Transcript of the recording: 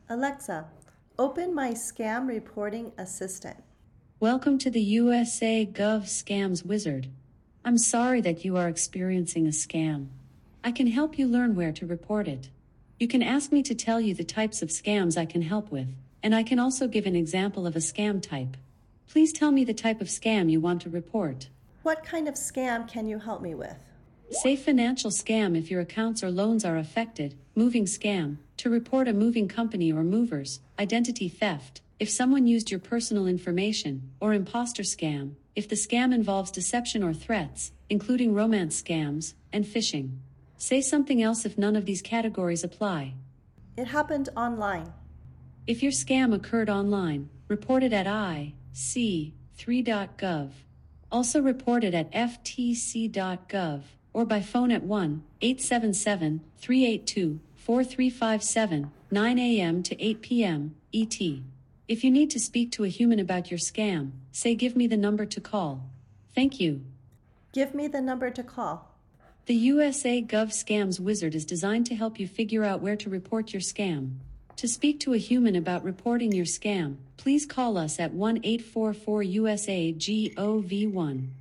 Alexa, open my scam reporting assistant. Welcome to the USA Gov Scams Wizard. I'm sorry that you are experiencing a scam. I can help you learn where to report it. You can ask me to tell you the types of scams I can help with, and I can also give an example of a scam type. Please tell me the type of scam you want to report. What kind of scam can you help me with? Say financial scam if your accounts or loans are affected, moving scam, to report a moving company or movers, identity theft, if someone used your personal information, or imposter scam, if the scam involves deception or threats, including romance scams, and phishing. Say something else if none of these categories apply. It happened online. If your scam occurred online, report it at ic3.gov. Also report it at ftc.gov, or by phone at 1-877-382-4357, 9 a.m. to 8 p.m. ET. If you need to speak to a human about your scam, say give me the number to call. Thank you. Give me the number to call. The USA Gov Scams Wizard is designed to help you figure out where to report your scam. To speak to a human about reporting your scam, please call us at 1-844-USA-GOV1.